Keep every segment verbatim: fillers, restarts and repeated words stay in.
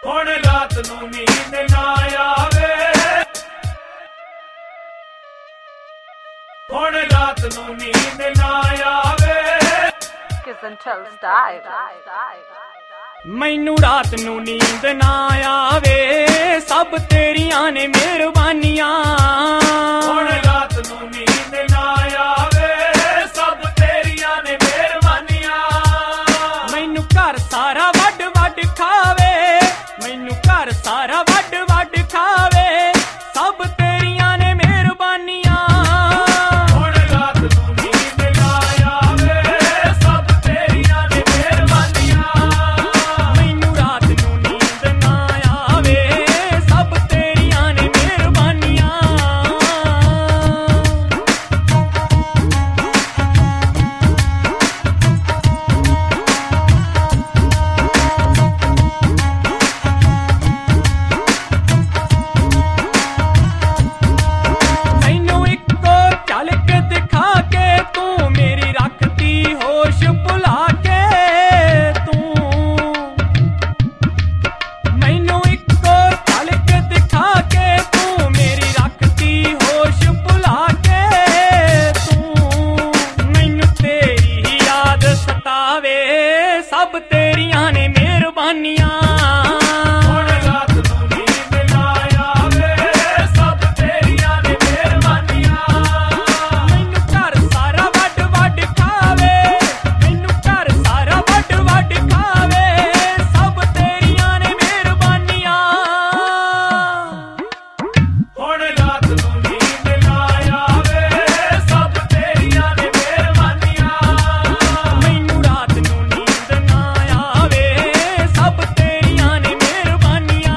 ਹੁਣ ਰਾਤ ਨੂੰ ਨੀਂਦ ਨਾ ਆਵੇ, ਹੁਣ ਰਾਤ ਨੂੰ ਨੀਂਦ ਨਾ ਆਵੇ। ਮੈਨੂੰ ਰਾਤ ਨੂੰ ਨੀਂਦ ਨਾ ਆਵੇ, ਸਭ ਤੇਰੀਆਂ ਨੇ ਮਿਹਰਬਾਨੀਆਂ। ਹੁਣ ਰਾਤ ਨੂੰ ਨੀਂਦ ਨਾ ਆਵੇ, ਸਭ ਤੇਰੀਆਂ ਨੇ ਮਿਹਰਬਾਨੀਆਂ। ਮੈਨੂੰ ਘਰ ਸਾਰਾ ਵੱਡ ਵੱਡ ਖਾਵੇ, ਮੈਨੂੰ ਘਰ ਸਾਰਾ ਵੱਡ ਵੱਡ ਖਾਵੇ, ਸਭ ਤੇਰੀਆਂ ਨੇ ਮਿਹਰਬਾਨੀਆਂ। ਹੁਣ ਰਾਤ ਨੂੰ ਨੀਂਦ ਨਾ ਆਵੇ, ਸਭ ਤੇਰੀਆਂ ਨੇ ਮਿਹਰਬਾਨੀਆਂ। ਮੈਨੂੰ ਰਾਤ ਨੂੰ ਨੀਂਦ ਨਾ ਆਵੇ, ਸਭ ਤੇਰੀਆਂ ਨੇ ਮਿਹਰਬਾਨੀਆਂ। ਮੈਨੂੰ ਇੱਕੋ ਝਲਕ ਦਿਖਾ ਕੇ ਤੂੰ ਮੇਰੀ ਰੱਖਦੀ ਹੋਸ਼ ਭੁਲਾ ਕੇ ਤੂੰ। ਮੈਨੂੰ ਇੱਕੋ ਝਲਕ ਦਿਖਾ ਕੇ ਤੂੰ ਮੇਰੀ ਰੱਖਦੀ ਹੋਸ਼ ਭੁਲਾ ਕੇ ਤੂੰ। ਮੈਨੂੰ ਤੇਰੀ ਯਾਦ ਸਤਾਵੇ, ਸਭ ਤੇਰੀਆਂ ਨੇ ਮਿਹਰਬਾਨੀਆਂ। ਹੁਣ ਰਾਤ ਨੂੰ ਨੀਂਦ ਨਾ ਆਵੇ, ਸਭ ਤੇਰੀਆਂ ਨੇ ਮਿਹਰਬਾਨੀਆਂ। ਮੈਨੂੰ ਘਰ ਸਾਰਾ ਵੱਡ ਵੱਡ ਖਾਵੇ, ਮੈਨੂੰ ਘਰ ਸਾਰਾ ਵੱਡ ਵੱਡ ਖਾਵੇ, ਸਭ ਤੇਰੀਆਂ ਨੇ ਮਿਹਰਬਾਨੀਆਂ। ਹੁਣ ਰਾਤ ਨੂੰ ਨੀਂਦ ਨਾ ਆਵੇ, ਸਭ ਤੇਰੀਆਂ ਨੇ ਮਿਹਰਬਾਨੀਆਂ। ਮੈਨੂੰ ਰਾਤ ਨੂੰ ਨੀਂਦ ਨਾ ਆਵੇ, ਸਭ ਤੇਰੀਆਂ ਨੇ ਮਿਹਰਬਾਨੀਆਂ।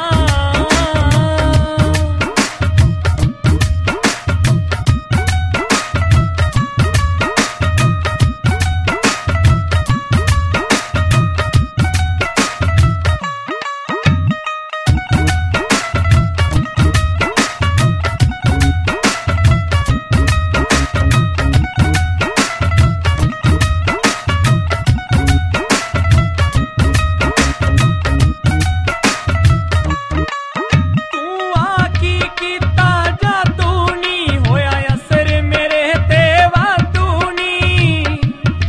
ਤੂੰ ਆ ਕੀ ਕੀਤਾ ਜਾਦੂ ਨੀ, ਹੋਇਆ ਅਸਰ ਮੇਰੇ ਤੇ ਵਾਧੂ ਨੀ।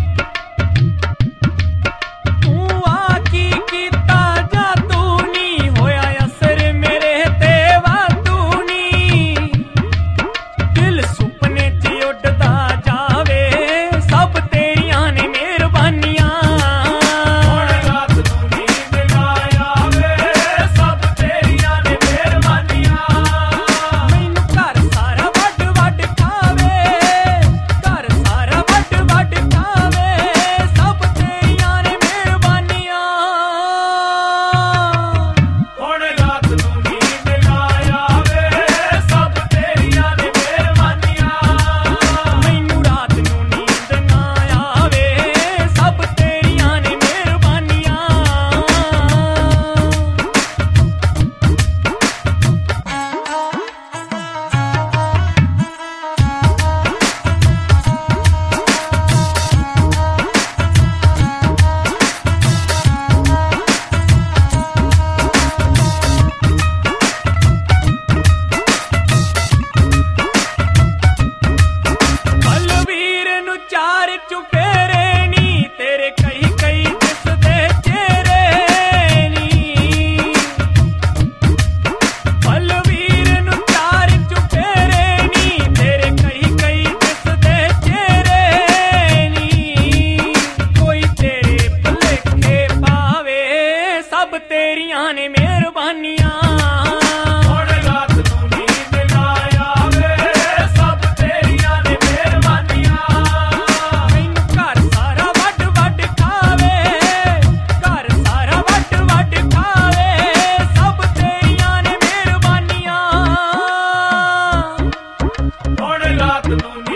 ਤੂੰ ਆ ਕੀ ਕੀਤਾ ਜਾਦੂ ਨੀ, ਹੋਇਆ ਅਸਰ ਮੇਰੇ ਤੇ ਵਾਧੂ ਨੀ। ਦਿਲ ਸੁਪਨੇ 'ਚ ਉੱਡਦਾ ਜਾਵੇ, ਸਭ ਤੇਰੀਆਂ ਨੇ ਮਿਹਰਬਾਨੀਆਂ। ਹੁਣ ਰਾਤ ਨੂੰ ਨੀਂਦ ਨਾ ਆਵੇ, ਸਭ ਤੇਰੀਆਂ ਨੇ ਮਿਹਰਬਾਨੀਆਂ। ਮੈਨੂੰ ਘਰ ਸਾਰਾ ਵੱਡ ਵੱਡ ਖਾਵੇ, ਘਰ ਸਾਰਾ ਵੱਡ ਵੱਡ ਖਾਵੇ, ਸਭ ਤੇਰੀਆਂ ਨੇ ਮਿਹਰਬਾਨੀਆਂ। ਹੁਣ ਰਾਤ ਨੂੰ ਨੀਂਦ ਨਾ ਆਵੇ, ਸਭ ਤੇਰੀਆਂ ਨੇ ਮਿਹਰਬਾਨੀਆਂ। ਮੈਨੂੰ ਰਾਤ ਨੂੰ ਨੀਂਦ ਨਾ ਆਵੇ, ਸਭ ਤੇਰੀਆਂ ਨੇ ਮਿਹਰਬਾਨੀਆਂ। ਬਲਵੀਰ ਨੂੰ ਚਾਰ ਚੁਫੇਰੇ ਨੀ, ਤੇਰੇ ਕਈ ਕਈ ਦਿਸਦੇ ਚਿਹਰੇ ਨੀ। ਬਲਵੀਰ ਨੂੰ ਚਾਰ ਚੁਫੇਰੇ ਨੀ, ਤੇਰੇ ਕਈ ਕਈ ਦਿਸਦੇ ਚਿਹਰੇ ਨੀ। ਕੋਈ ਤੇਰੇ ਭੁਲੇਖੇ ਪਾਵੇ, ਸਭ ਤੇਰੀਆਂ ਨੇ ਮਿਹਰਬਾਨੀਆਂ। ਹੁਣ ਰਾਤ ਨੂੰ ਨੀਂਦ ਨਾ ਆਵੇ, ਸਭ ਤੇਰੀਆਂ ਨੇ ਮਿਹਰਬਾਨੀਆਂ। ਮੈਨੂੰ ਘਰ ਸਾਰਾ ਵੱਡ ਵੱਡ ਖਾਵੇ, ਘਰ ਸਾਰਾ ਵੱਡ ਵੱਡ ਖਾਵੇ, ਸਭ ਤੇਰੀਆਂ ਨੇ ਮਿਹਰਬਾਨੀਆਂ। ਹੁਣ ਰਾਤ ਨੂੰ